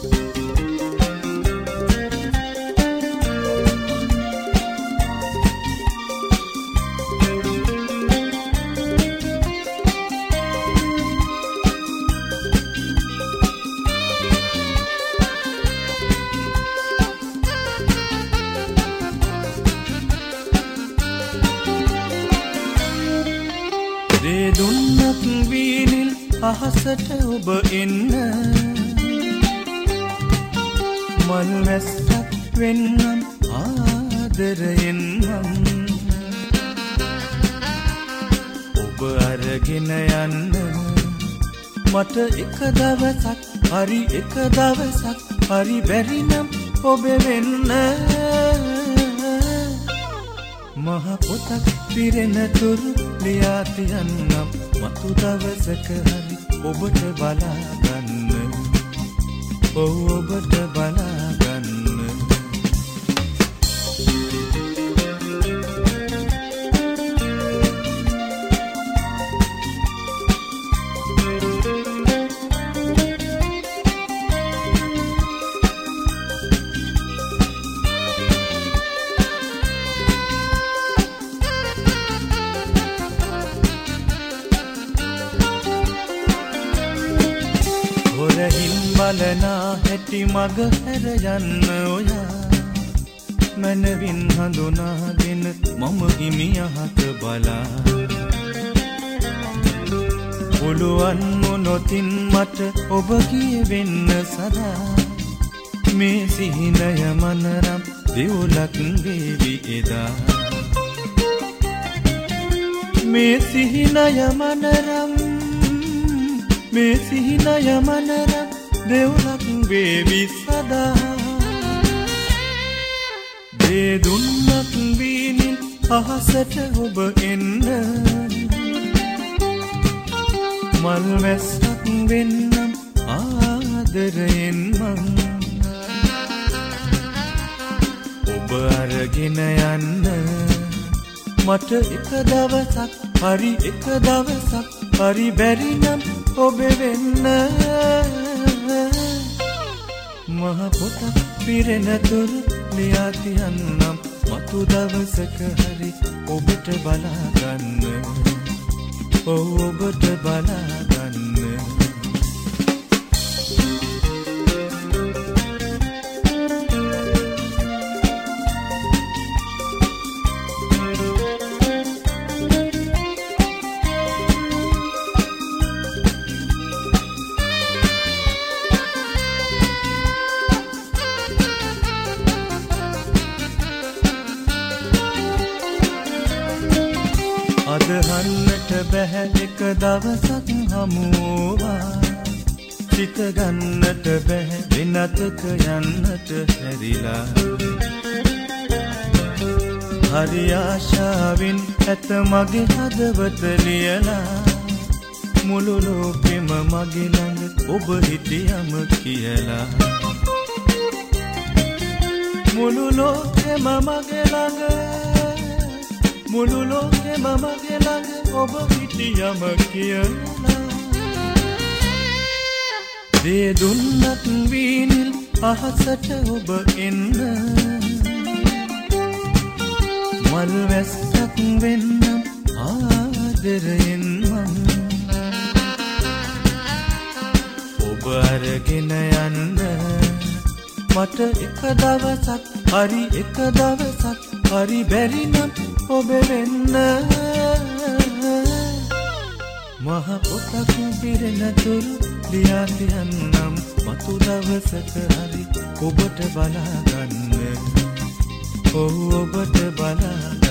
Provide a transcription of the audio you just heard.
දුන්නක් වීනිල් අහසට ඔබ එන්න මල් වැස්සක් වෙන්නම් ආදරයෙන් මං ඔබ අරගෙන යන්න මට එක දවසක් හරි එක දවසක් හරි බැරි නම් ඔබ වෙන්න මහ පොතක් පිරෙන තුරු ලියා තියන්නම් මතු දවසක හරි ඔබට බලා ගන්න ඔබට බලා ගන්න බලනා හැටි මග හැර යන්න ඔයා මනවින් හඳුනාගෙන මම හිමියහත බලා පුළුවන් මොනොතින් මට ඔබ කියවෙන්න සදා මේ සිහිනය මනරම් දෙවුලක් වේවි එදා මේ සිහිනය මනරම් මේ සිහිනය මනරම් දෙවුලක් වේවි සදා දේ දුන්නක් වීනිල් අහසට ඔබ එන්න මල් වැස්සක් වෙන්නම් ආදරයෙන් මං ඔබ අරගෙන යන්න මට එක දවසක් හරි එක දවසක් හරි බැරි නම් ඔබ වෙන්න මහ පොතක් පිරෙන තුරු ලියා තියන්නම් මතු දවසක හරි ඔබට බලා ගන්න ඔබට බලා ගන්න අදහන්නට බැහැ එක දවසක් හමුවා සිත ගන්නට බැහැ වෙනතක යන්නට හැරිලා හරි ආශාවෙන් ඇත මගේ හදවත ලියලා මුළු ලෝකෙම මගේ ළඟ ඔබ හිටියම කියලා මුළු ලෝකෙම මගේ ළඟ මුළු ලෝකෙම මගේ ළඟ ඔබ හිටියම කියලා දේ දුන්නක් වීනිල් අහසට ඔබ එන්න මල් වැස්සක් වෙන්නම් ආදරයෙන් මං ඔබ අරගෙන යන්න මට එක දවසක් හරි එක දවසක් හරි බැරි නම් ඔබ වෙන්න මහ පොතක් පිරෙන තුරු ලියා තියන්නම් මතු දවසක හරි ඔබට බලා ගන්න ඔබට බලා